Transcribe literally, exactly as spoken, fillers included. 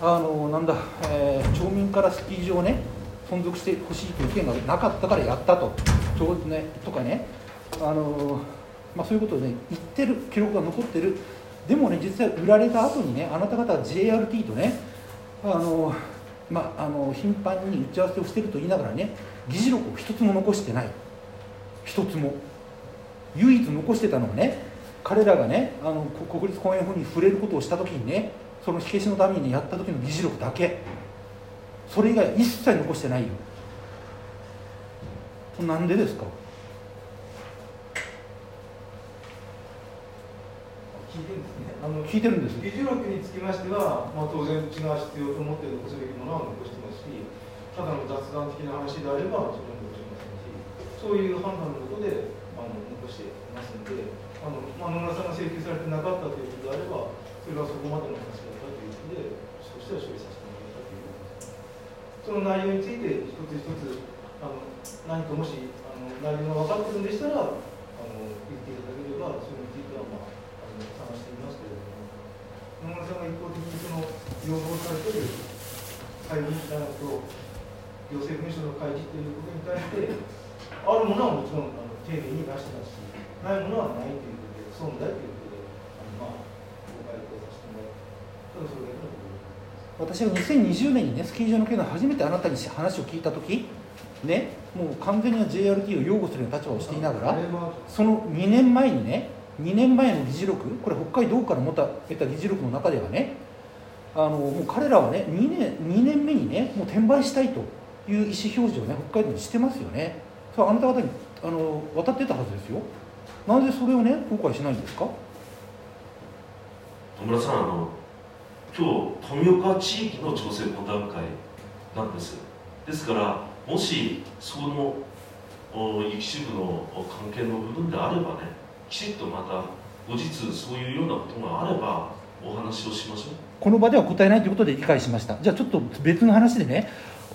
あのなんだ、えー、町民からスキー場ね存続してほしいという意見がなかったからやったと、ちょうどねとかね、あのまあ、そういうことをね言ってる記録が残ってる。でもね実際売られた後にねあなた方は ジェイアールティー とねあの、まあ、あの頻繁に打ち合わせをしてると言いながらね議事録を一つも残してない。一つも。唯一残してたのはね彼らがねあの国立公園法に触れることをした時にねその火消しのためにやった時の議事録だけ。それ以外一切残してないよ。なんでですか。 聞いてるんですね。 あの聞いてるんです。 議事録につきましては、まあ、当然うちが必要と思って残すべきものは残してますし、ただの雑談的な話であればそれも残しませんし、そういう判断のことであの残していますので、あの、まあ、野村さんが請求されてなかったということであれば、それはそこまでの話だったということで、そしては処理させてもらったということです。その内容について一つ一つあの何かもしあの内容が分かってるんでしたらあの言っていただければ、それについては、まあ、あの探してみますけれども、野村さんが一方的にその要望されている開示と行政文書の開示ということに対してあるものはもちろんあの丁寧に出してますし、ないものはないということで損だということであの、まあ、ご回答させてもらう。ただそれだけのことです。 私がにせんにじゅうねんにねスキー場の件で初めてあなたに話を聞いたときね、もう完全に ジェイアールティー を擁護するような立場をしていながら、そのにねんまえにねにねんまえの議事録、これ北海道から持た得た議事録の中ではね、あのもう彼らはね 2, 年にねんめにねもう転売したいという意思表示をね北海道にしてますよね。それはあなた方にあの渡ってたはずですよ。なぜそれをね後悔しないんですか。 野村さん、あの今日富岡地域の調整懇談会なんです。ですからもしその一部の関係の部分であればね、きちっとまた後日そういうようなことがあればお話をしましょう。 この場では答えないということで理解しました。じゃあちょっと別の話でね、